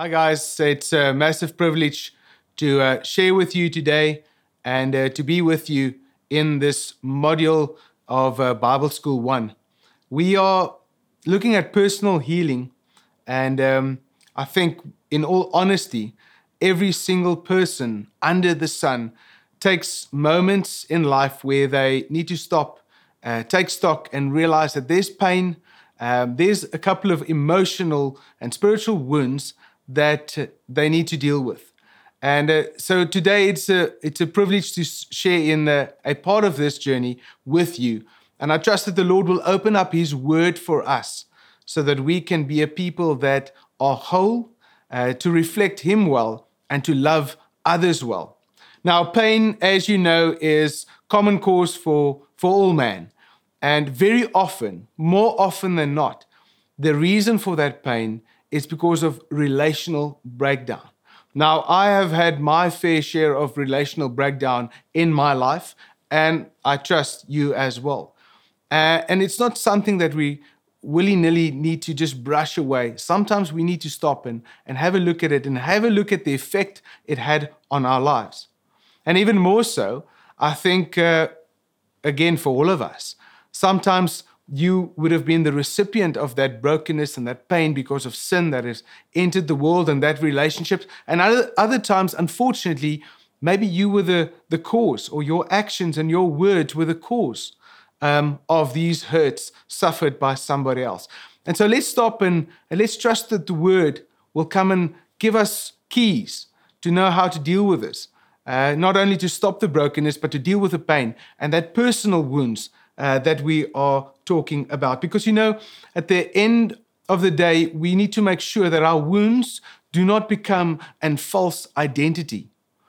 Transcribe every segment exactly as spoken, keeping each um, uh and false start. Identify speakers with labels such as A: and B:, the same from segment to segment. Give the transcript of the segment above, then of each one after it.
A: Hi, guys. It's a massive privilege to uh, share with you today and uh, to be with you in this module of uh, Bible School One. We are looking at personal healing, and um, I think, in all honesty, every single person under the sun takes moments in life where they need to stop, uh, take stock, and realize that there's pain. Um, there's a couple of emotional and spiritual wounds that uh, they need to deal with. And uh, so today it's a it's a privilege to share in uh, a part of this journey with you. And I trust that the Lord will open up His Word for us so that we can be a people that are whole, uh, to reflect Him well and to love others well. Now, pain, as you know, is common cause for, for all man. And very often, more often than not, the reason for that pain is because of relational breakdown. Now, I have had my fair share of relational breakdown in my life, and I trust you as well. Uh, and it's not something that we willy-nilly need to just brush away. Sometimes we need to stop and, and have a look at it and have a look at the effect it had on our lives. And even more so, I think, uh, again, for all of us, sometimes you would have been the recipient of that brokenness and that pain because of sin that has entered the world and that relationship. And other, other times, unfortunately, maybe you were the, the cause, or your actions and your words were the cause um, of these hurts suffered by somebody else. And so let's stop and, and let's trust that the Word will come and give us keys to know how to deal with this. Uh, not only to stop the brokenness, but to deal with the pain and that personal wounds uh, that we are talking about. Because, you know, at the end of the day, we need to make sure that our wounds do not become a false identity.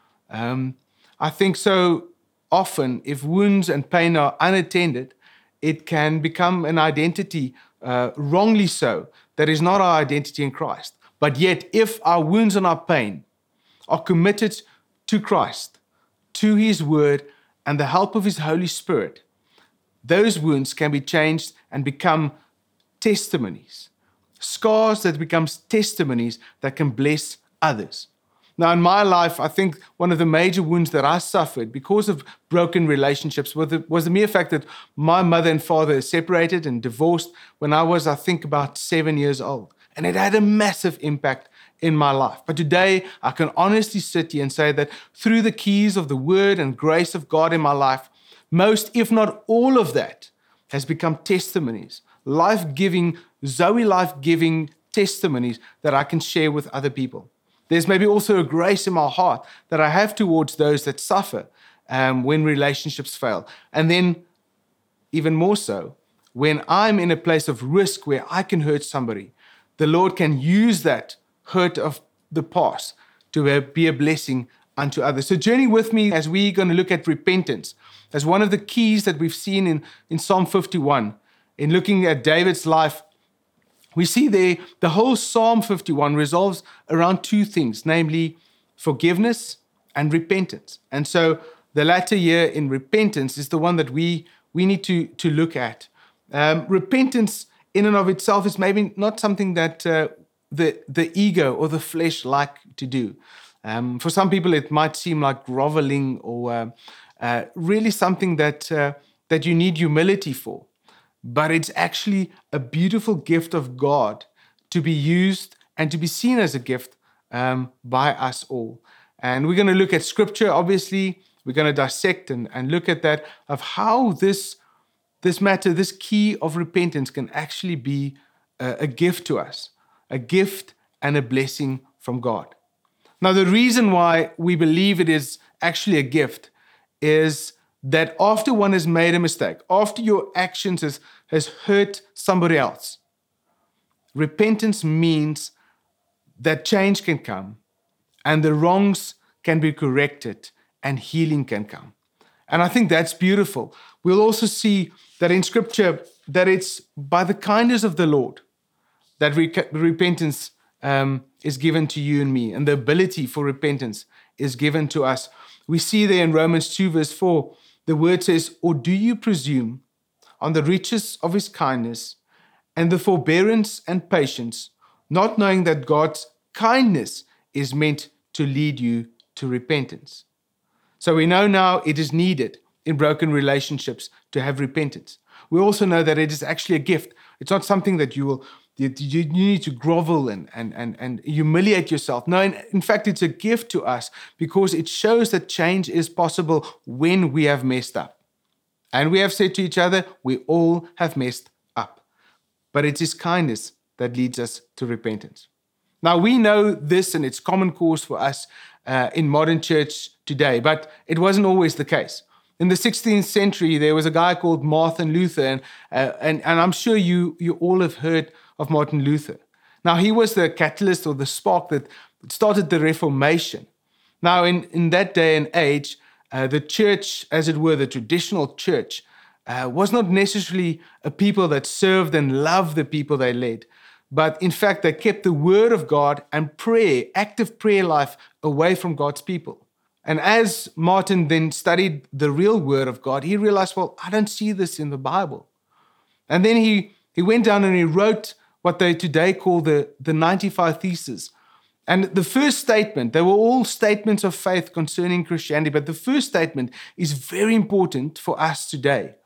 A: Um, I think so often, if wounds and pain are unattended, it can become an identity, uh, wrongly so, that is not our identity in Christ. But yet, if our wounds and our pain are committed to Christ, to His Word, and the help of His Holy Spirit, those wounds can be changed and become testimonies. Scars that become testimonies that can bless others. Now, in my life, I think one of the major wounds that I suffered because of broken relationships was the, was the mere fact that my mother and father separated and divorced when I was, I think, about seven years old. And it had a massive impact in my life. But today, I can honestly sit here and say that through the keys of the Word and grace of God in my life, most, if not all of that, has become testimonies, life-giving, Zoe life-giving testimonies that I can share with other people. There's maybe also a grace in my heart that I have towards those that suffer um, when relationships fail. And then, even more so, when I'm in a place of risk where I can hurt somebody, the Lord can use that hurt of the past to be a blessing unto others. So journey with me as we're going to look at repentance as one of the keys that we've seen in, in Psalm fifty-one. In looking at David's life, we see there the whole Psalm fifty-one resolves around two things, namely forgiveness and repentance. And so the latter here in repentance is the one that we, we need to, to look at. Um, repentance in and of itself is maybe not something that uh, the, the ego or the flesh like to do. Um, for some people, it might seem like groveling or uh, uh, really something that uh, that you need humility for. But it's actually a beautiful gift of God to be used and to be seen as a gift um, by us all. And we're going to look at Scripture, obviously. We're going to dissect and, and look at that, of how this, this matter, this key of repentance can actually be a, a gift to us, a gift and a blessing from God. Now, the reason why we believe it is actually a gift is that after one has made a mistake, after your actions has, has hurt somebody else, repentance means that change can come and the wrongs can be corrected and healing can come. And I think that's beautiful. We'll also see that in Scripture that it's by the kindness of the Lord that re- repentance um, is given to you and me, and the ability for repentance is given to us. We see there in Romans two verse four, the word says, "Or do you presume on the riches of His kindness and the forbearance and patience, not knowing that God's kindness is meant to lead you to repentance. So we know now it is needed in broken relationships to have repentance. We also know that it is actually a gift. It's not something that you will you, you need to grovel and, and, and, and humiliate yourself. No, in, in fact, it's a gift to us because it shows that change is possible when we have messed up. And we have said to each other, we all have messed up. But it is kindness that leads us to repentance. Now, we know this, and it's common cause for us uh, in modern church today, but it wasn't always the case. In the sixteenth century, there was a guy called Martin Luther, and, uh, and, and I'm sure you, you all have heard of Martin Luther. Now, he was the catalyst or the spark that started the Reformation. Now, in, in that day and age, uh, the church, as it were, the traditional church, uh, was not necessarily a people that served and loved the people they led, but in fact, they kept the word of God and prayer, active prayer life, away from God's people. And as Martin then studied the real word of God, he realized, well, I don't see this in the Bible. And then he, he went down and he wrote what they today call the, the ninety-five Theses. And the first statement, they were all statements of faith concerning Christianity, but the first statement is very important for us today,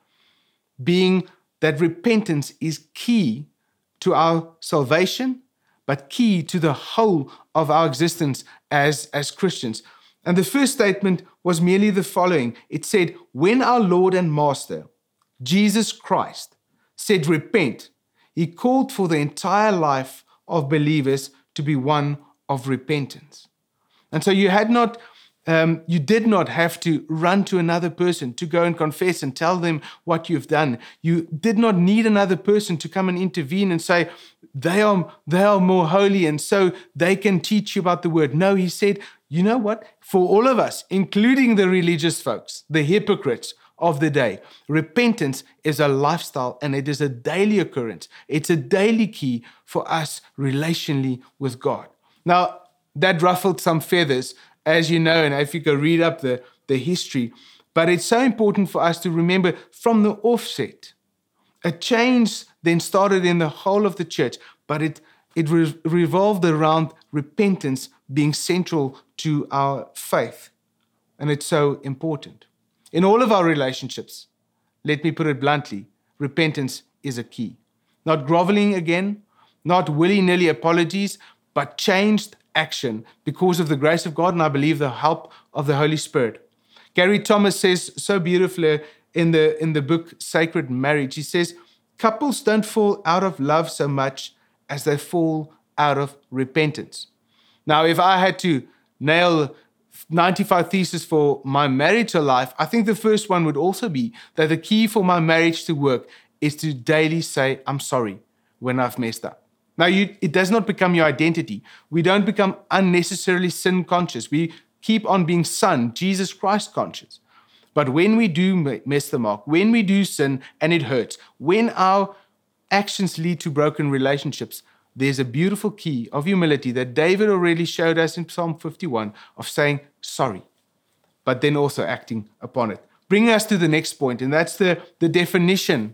A: being that repentance is key to our salvation, but key to the whole of our existence as, as Christians. And the first statement was merely the following. It said, when our Lord and Master, Jesus Christ, said repent, he called for the entire life of believers to be one of repentance. And so you had not, um, you did not have to run to another person to go and confess and tell them what you've done. You did not need another person to come and intervene and say, they are, they are more holy and so they can teach you about the word. No, he said, you know what? For all of us, including the religious folks, the hypocrites of the day, repentance is a lifestyle and it is a daily occurrence. It's a daily key for us relationally with God. Now, that ruffled some feathers, as you know, and if you go read up the, the history, but it's so important for us to remember from the offset. A change then started in the whole of the church, but it, it re- revolved around repentance being central to our faith. And it's so important. In all of our relationships, let me put it bluntly, repentance is a key. Not groveling again, not willy-nilly apologies, but changed action because of the grace of God and I believe the help of the Holy Spirit. Gary Thomas says so beautifully in the, in the book Sacred Marriage, he says, couples don't fall out of love so much as they fall out of repentance. Now, if I had to nail ninety-five Theses for my marital life, I think the first one would also be that the key for my marriage to work is to daily say, I'm sorry when I've messed up. Now, you, it does not become your identity. We don't become unnecessarily sin conscious. We keep on being Son, Jesus Christ conscious. But when we do miss the mark, when we do sin and it hurts, when our actions lead to broken relationships, there's a beautiful key of humility that David already showed us in Psalm fifty-one of saying sorry, but then also acting upon it. Bringing us to the next point, and that's the, the definition,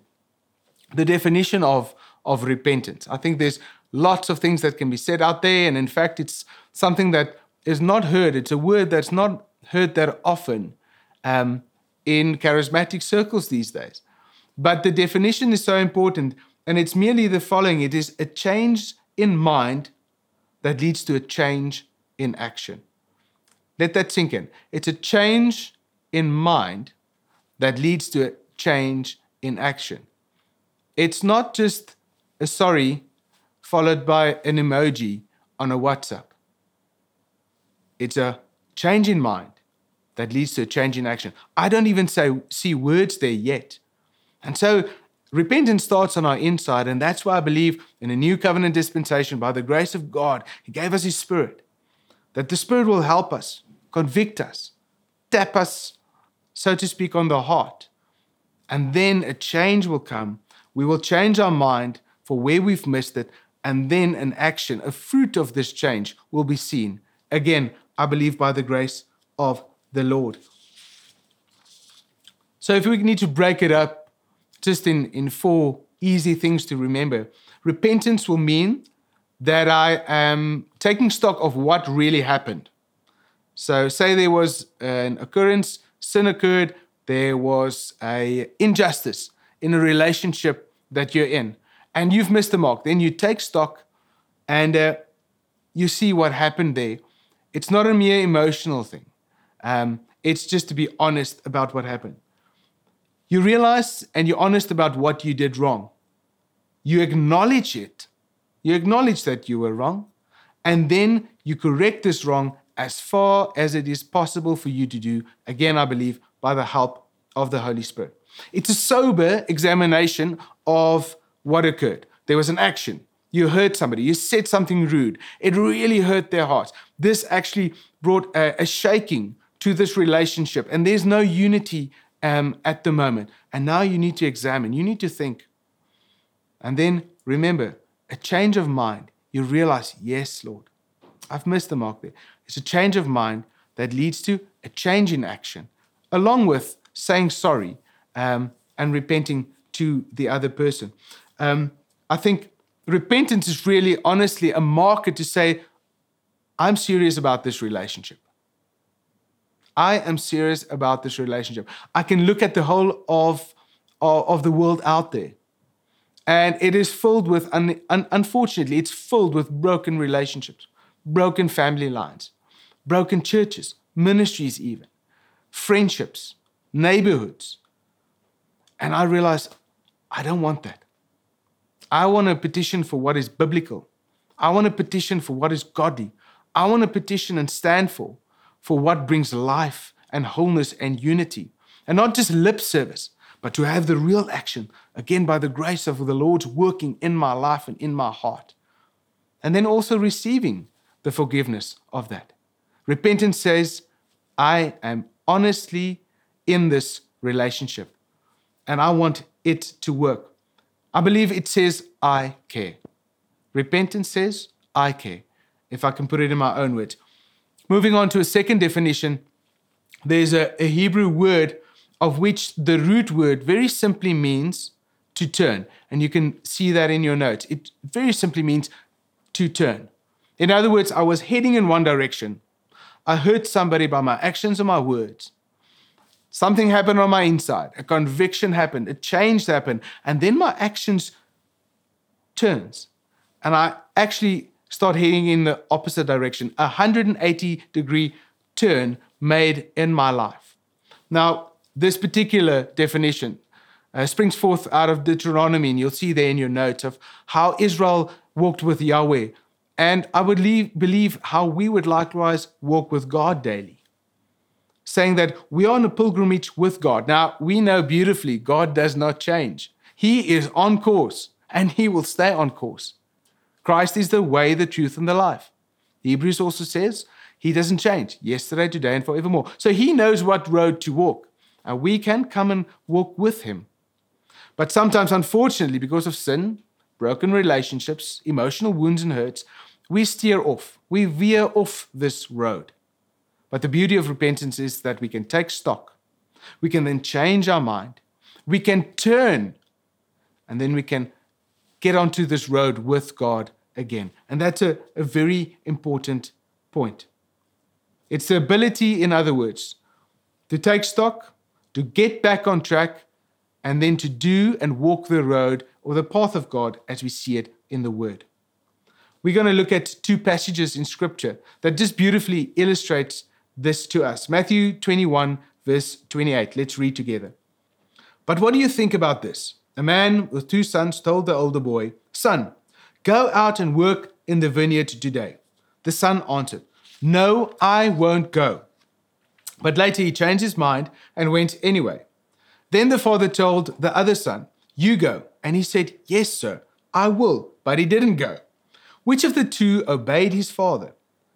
A: the definition of, of repentance. I think there's lots of things that can be said out there, and in fact, it's something that is not heard. It's a word that's not heard that often um, in charismatic circles these days. But the definition is so important, and it's merely the following. It is a change in mind that leads to a change in action. Let that sink in. It's a change in mind that leads to a change in action. It's not just a sorry followed by an emoji on a WhatsApp. It's a change in mind that leads to a change in action. I don't even say, see words there yet. And so repentance starts on our inside, and that's why I believe in a new covenant dispensation, by the grace of God, He gave us His Spirit, that the Spirit will help us, convict us, tap us, so to speak, on the heart. And then a change will come. We will change our mind for where we've missed it, and then an action, a fruit of this change will be seen. Again, I believe by the grace of the Lord. So if we need to break it up just in, in four easy things to remember, repentance will mean that I am taking stock of what really happened. So say there was an occurrence, sin occurred, there was a injustice in a relationship that you're in, and you've missed the mark. Then you take stock and uh, you see what happened there. It's not a mere emotional thing. Um, it's just to be honest about what happened. You realize and you're honest about what you did wrong. You acknowledge it. You acknowledge that you were wrong, and then you correct this wrong as far as it is possible for you to do, again, I believe, by the help of the Holy Spirit. It's a sober examination of what occurred. There was an action. You hurt somebody. You said something rude. It really hurt their hearts. This actually brought a, a shaking to this relationship, and there's no unity um, at the moment. And now you need to examine. You need to think. And then remember, a change of mind. You realize, yes, Lord, I've missed the mark there. It's a change of mind that leads to a change in action, along with saying sorry um, and repenting to the other person. Um, I think repentance is really, honestly, a marker to say, I'm serious about this relationship. I am serious about this relationship. I can look at the whole of, of, of the world out there, and it is filled with, un, un, unfortunately, it's filled with broken relationships, broken family lines, broken churches, ministries even, friendships, neighborhoods. And I realize I don't want that. I want to petition for what is biblical. I want to petition for what is godly. I want to petition and stand for, for what brings life and wholeness and unity. And not just lip service, but to have the real action, again, by the grace of the Lord's working in my life and in my heart. And then also receiving the forgiveness of that. Repentance says, I am honestly in this relationship, and I want it to work. I believe it says, I care. Repentance says, I care, if I can put it in my own words. Moving on to a second definition, there's a, a Hebrew word of which the root word very simply means to turn. And you can see that in your notes. It very simply means to turn. In other words, I was heading in one direction. I hurt somebody by my actions or my words. Something happened on my inside. A conviction happened. A change happened. And then my actions turns. And I actually start heading in the opposite direction. A one hundred eighty degree turn made in my life. Now, this particular definition uh, springs forth out of Deuteronomy, and you'll see there in your notes of how Israel walked with Yahweh. And I would leave, believe how we would likewise walk with God daily, saying that we are on a pilgrimage with God. Now, we know beautifully God does not change. He is on course, and he will stay on course. Christ is the way, the truth, and the life. Hebrews also says he doesn't change, yesterday, today, and forevermore. So he knows what road to walk, and we can come and walk with him. But sometimes, unfortunately, because of sin, broken relationships, emotional wounds and hurts, we steer off. We veer off this road. But the beauty of repentance is that we can take stock. We can then change our mind. We can turn, and then we can get onto this road with God again. And that's a, a very important point. It's the ability, in other words, to take stock, to get back on track, and then to do and walk the road or the path of God as we see it in the Word. We're going to look at two passages in Scripture that just beautifully illustrates this to us. Matthew twenty-one, verse twenty-eight. Let's read together. But what do you think about this? A man with two sons told the older boy, Son, go out and work in the vineyard today. The son answered, No, I won't go. But later he changed his mind and went anyway. Then the father told the other son, You go. And he said, Yes, sir, I will. But he didn't go. Which of the two obeyed his father?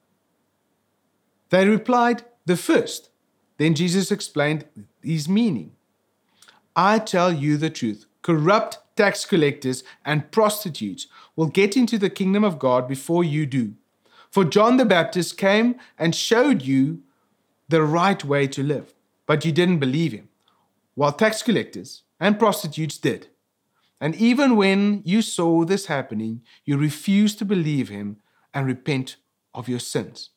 A: They replied, The first. Then Jesus explained his meaning. I tell you the truth. Corrupt tax collectors and prostitutes will get into the kingdom of God before you do. For John the Baptist came and showed you the right way to live, but you didn't believe him, while tax collectors and prostitutes did. And even when you saw this happening, you refused to believe him and repent of your sins.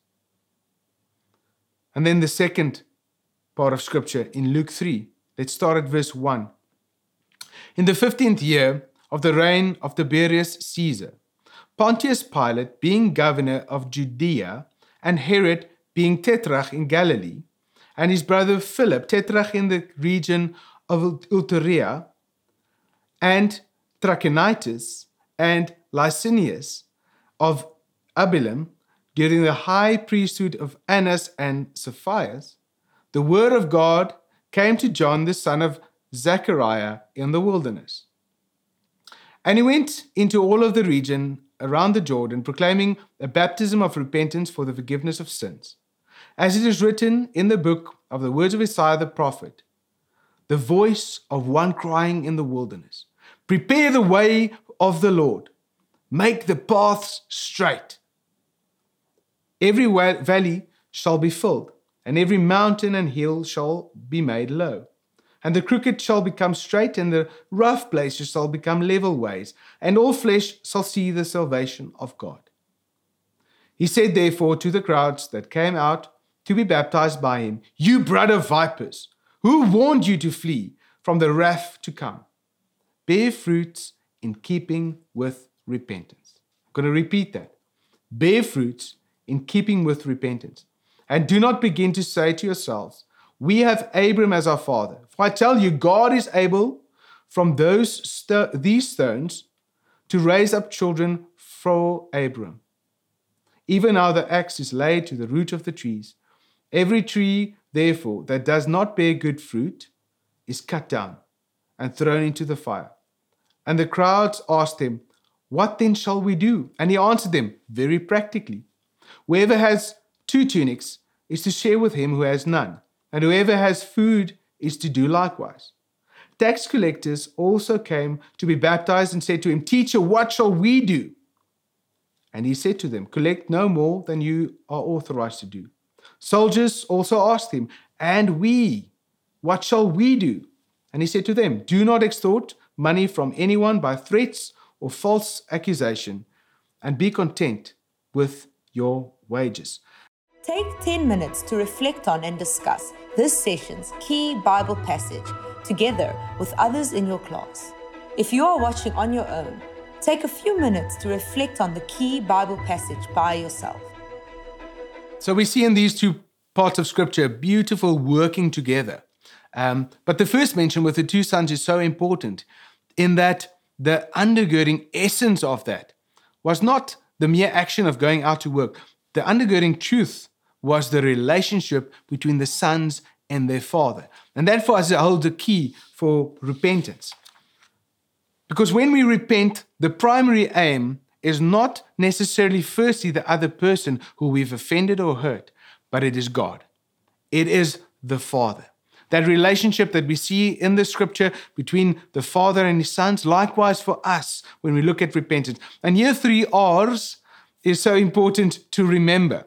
A: And then the second part of scripture in Luke three. Let's start at verse one. In the fifteenth year of the reign of Tiberius Caesar, Pontius Pilate being governor of Judea, and Herod being tetrarch in Galilee, and his brother Philip tetrarch in the region of Iturea, and Trachonitis and Licinius of Abilene, during the high priesthood of Annas and Sapphira, the word of God came to John the son of Zechariah in the wilderness. And he went into all of the region around the Jordan, proclaiming a baptism of repentance for the forgiveness of sins. As it is written in the book of the words of Isaiah the prophet, the voice of one crying in the wilderness, prepare the way of the Lord, make the paths straight. Every valley shall be filled, and every mountain and hill shall be made low. And the crooked shall become straight, and the rough places shall become level ways, and all flesh shall see the salvation of God. He said therefore to the crowds that came out to be baptized by him, you brood of vipers, who warned you to flee from the wrath to come? Bear fruits in keeping with repentance. I'm going to repeat that. Bear fruits in keeping with repentance. And do not begin to say to yourselves, we have Abram as our father. For I tell you, God is able from those sto- these stones to raise up children for Abram. Even now the axe is laid to the root of the trees. Every tree, therefore, that does not bear good fruit is cut down and thrown into the fire. And the crowds asked him, what then shall we do? And he answered them very practically. Whoever has two tunics is to share with him who has none, and whoever has food is to do likewise. Tax collectors also came to be baptized and said to him, Teacher, what shall we do? And he said to them, collect no more than you are authorized to do. Soldiers also asked him, and we, what shall we do? And he said to them, do not extort money from anyone by threats or false accusation, and be content with your wages.
B: Take ten minutes to reflect on and discuss this session's key Bible passage together with others in your class. If you are watching on your own, take a few minutes to reflect on the key Bible passage by yourself.
A: So we see in these two parts of Scripture beautiful working together. Um, but the first mention with the two sons is so important in that the undergirding essence of that was not the mere action of going out to work. The undergirding truth was the relationship between the sons and their father. And that for us holds the key for repentance. Because when we repent, the primary aim is not necessarily firstly the other person who we've offended or hurt, but it is God. It is the Father. That relationship that we see in the scripture between the Father and his sons, likewise for us when we look at repentance. And here three R's is so important to remember.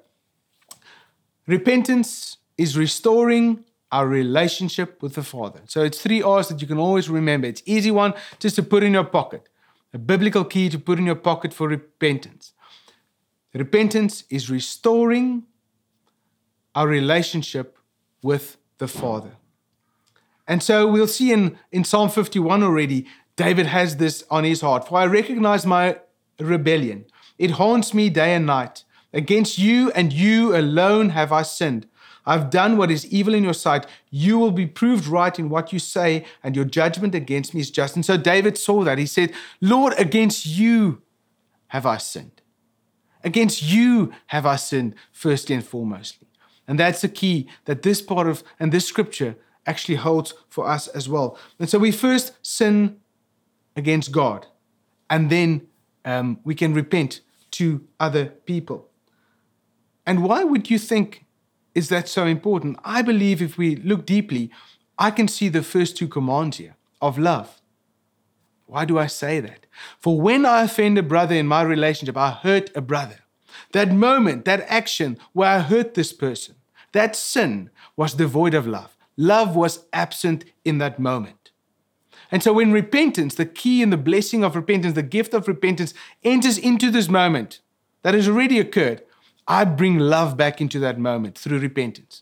A: Repentance is restoring our relationship with the Father. So it's three R's that you can always remember. It's easy one just to put in your pocket. A biblical key to put in your pocket for repentance. Repentance is restoring our relationship with the Father. And so we'll see in, in Psalm fifty-one already, David has this on his heart. For I recognize my rebellion. It haunts me day and night. Against you and you alone have I sinned. I've done what is evil in your sight. You will be proved right in what you say, and your judgment against me is just. And so David saw that. He said, Lord, against you have I sinned. Against you have I sinned, firstly and foremostly. And that's the key that this part of, and this scripture actually holds for us as well. And so we first sin against God, and then um, we can repent to other people. And why would you think is that so important? I believe if we look deeply, I can see the first two commands here of love. Why do I say that? For when I offend a brother in my relationship, I hurt a brother. That moment, that action where I hurt this person, that sin was devoid of love. Love was absent in that moment. And so when repentance, the key and the blessing of repentance, the gift of repentance enters into this moment that has already occurred, I bring love back into that moment through repentance.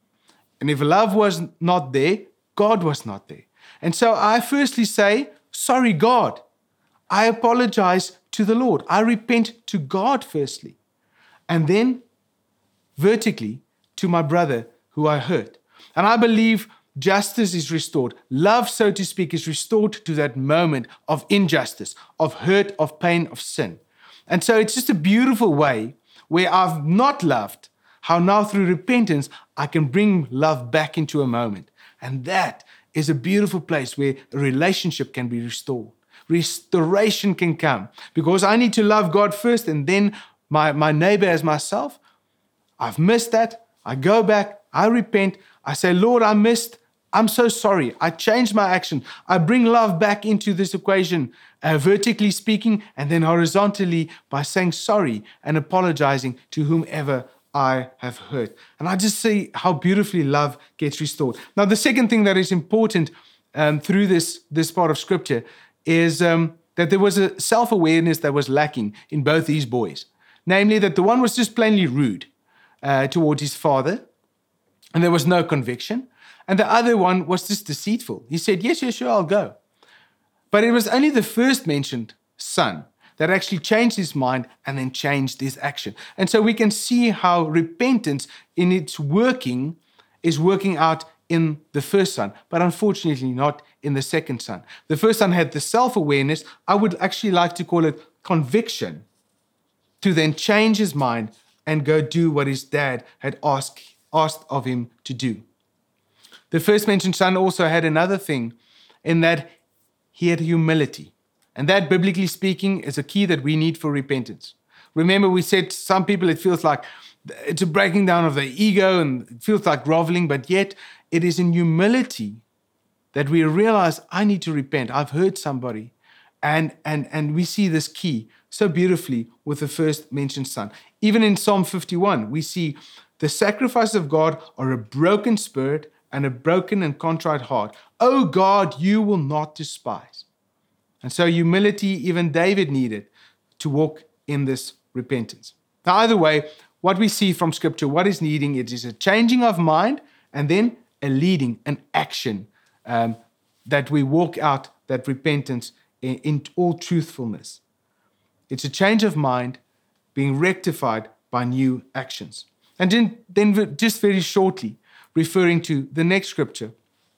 A: And if love was not there, God was not there. And so I firstly say, sorry, God. I apologize to the Lord. I repent to God firstly. And then vertically to my brother who I hurt. And I believe justice is restored. Love, so to speak, is restored to that moment of injustice, of hurt, of pain, of sin. And so it's just a beautiful way where I've not loved, how now through repentance, I can bring love back into a moment. And that is a beautiful place where a relationship can be restored. Restoration can come because I need to love God first and then my, my neighbor as myself. I've missed that. I go back. I repent. I say, Lord, I missed. I'm so sorry. I changed my action. I bring love back into this equation, uh, vertically speaking, and then horizontally by saying sorry and apologizing to whomever I have hurt. And I just see how beautifully love gets restored. Now, the second thing that is important um, through this, this part of Scripture is um, that there was a self-awareness that was lacking in both these boys. Namely, that the one was just plainly rude uh, towards his father, and there was no conviction. And the other one was just deceitful. He said, yes, yes, sure, I'll go. But it was only the first mentioned son that actually changed his mind and then changed his action. And so we can see how repentance in its working is working out in the first son, but unfortunately not in the second son. The first son had the self-awareness, I would actually like to call it conviction, to then change his mind and go do what his dad had asked, asked of him to do. The first mentioned son also had another thing in that he had humility. And that, biblically speaking, is a key that we need for repentance. Remember, we said some people, it feels like it's a breaking down of their ego and it feels like groveling, but yet it is in humility that we realize I need to repent. I've hurt somebody. And, and, and we see this key so beautifully with the first mentioned son. Even in Psalm fifty-one, we see the sacrifice of God are a broken spirit and a broken and contrite heart. Oh God, you will not despise. And so humility, even David needed to walk in this repentance. Now, either way, what we see from Scripture, what is needing, it is a changing of mind and then a leading, an action um, that we walk out that repentance in, in all truthfulness. It's a change of mind being rectified by new actions. And then, then just very shortly, referring to the next Scripture,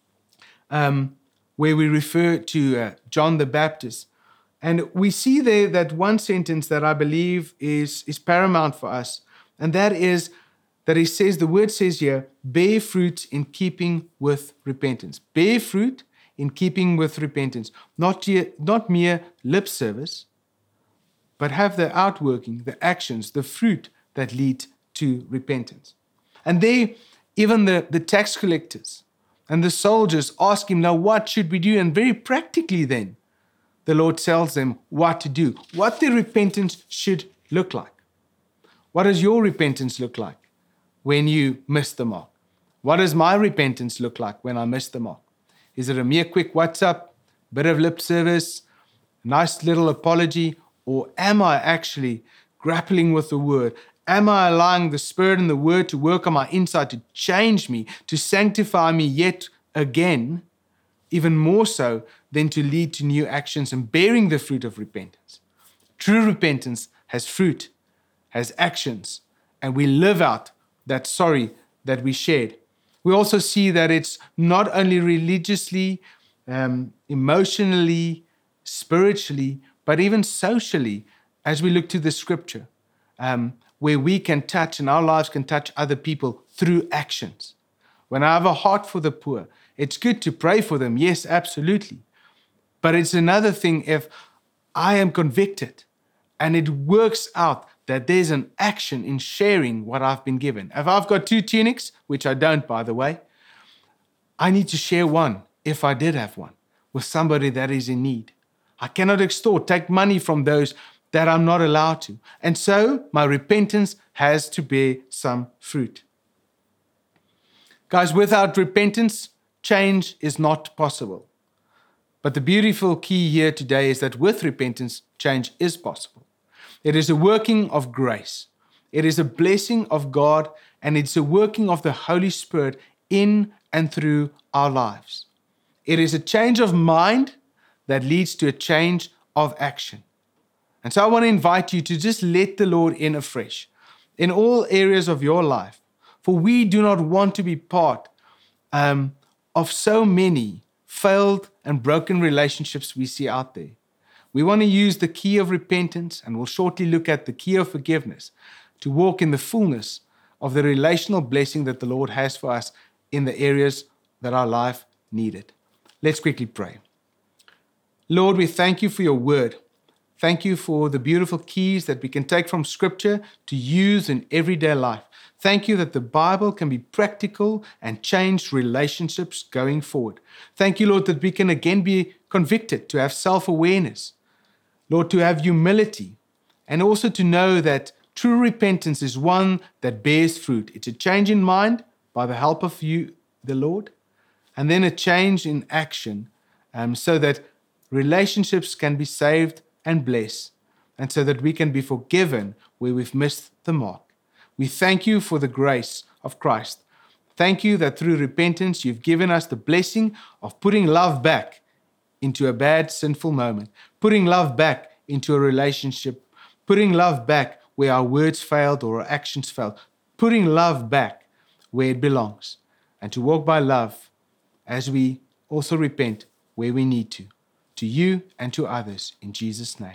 A: um, where we refer to uh, John the Baptist. And we see there that one sentence that I believe is, is paramount for us, and that is that he says, the word says here, bear fruit in keeping with repentance. Bear fruit in keeping with repentance. Not, not mere lip service, but have the outworking, the actions, the fruit that lead to repentance. And there, even the, the tax collectors and the soldiers ask him, now what should we do? And very practically then, the Lord tells them what to do, what their repentance should look like. What does your repentance look like when you miss the mark? What does my repentance look like when I miss the mark? Is it a mere quick WhatsApp, bit of lip service, nice little apology, or am I actually grappling with the word? Am I allowing the Spirit and the Word to work on my inside to change me, to sanctify me yet again, even more so than to lead to new actions and bearing the fruit of repentance? True repentance has fruit, has actions, and we live out that sorry that we shared. We also see that it's not only religiously, um, emotionally, spiritually, but even socially, as we look to the Scripture, um, where we can touch and our lives can touch other people through actions. When I have a heart for the poor, it's good to pray for them. Yes, absolutely. But it's another thing if I am convicted and it works out that there's an action in sharing what I've been given. If I've got two tunics, which I don't, by the way, I need to share one, if I did have one, with somebody that is in need. I cannot extort, take money from those that I'm not allowed to. And so my repentance has to bear some fruit. Guys, without repentance, change is not possible. But the beautiful key here today is that with repentance, change is possible. It is a working of grace. It is a blessing of God, and it's a working of the Holy Spirit in and through our lives. It is a change of mind that leads to a change of action. And so I want to invite you to just let the Lord in afresh in all areas of your life. For we do not want to be part um, of so many failed and broken relationships we see out there. We want to use the key of repentance, and we'll shortly look at the key of forgiveness, to walk in the fullness of the relational blessing that the Lord has for us in the areas that our life needed. Let's quickly pray. Lord, we thank you for your word. Thank you for the beautiful keys that we can take from Scripture to use in everyday life. Thank you that the Bible can be practical and change relationships going forward. Thank you, Lord, that we can again be convicted, to have self-awareness, Lord, to have humility, and also to know that true repentance is one that bears fruit. It's a change in mind by the help of you, the Lord, and then a change in action um, so that relationships can be saved and blessed, and so that we can be forgiven where we've missed the mark. We thank you for the grace of Christ. Thank you that through repentance, you've given us the blessing of putting love back into a bad, sinful moment, putting love back into a relationship, putting love back where our words failed or our actions failed, putting love back where it belongs, and to walk by love as we also repent where we need to, to you and to others, in Jesus' name.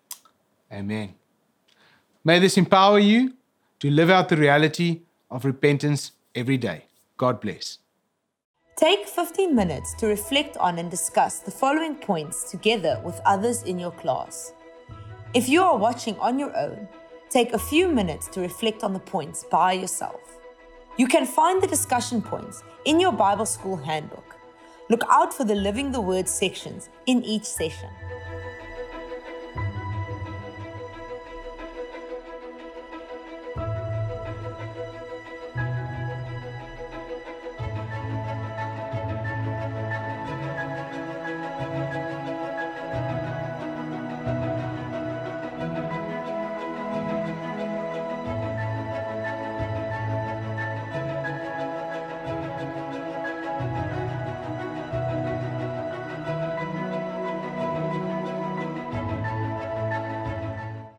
A: Amen. May this empower you to live out the reality of repentance every day. God bless.
B: Take fifteen minutes to reflect on and discuss the following points together with others in your class. If you are watching on your own, take a few minutes to reflect on the points by yourself. You can find the discussion points in your Bible School handbook. Look out for the Living the Word sections in each session.